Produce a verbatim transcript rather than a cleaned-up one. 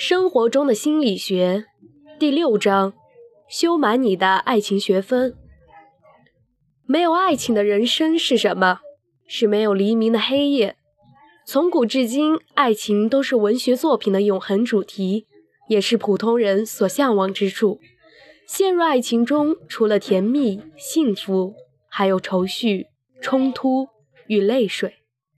生活中的心理学第六章：修满你的爱情学分。没有爱情的人生是什么？是没有黎明的黑夜。从古至今，爱情都是文学作品的永恒主题，也是普通人所向往之处。陷入爱情中，除了甜蜜、幸福，还有愁绪、冲突与泪水。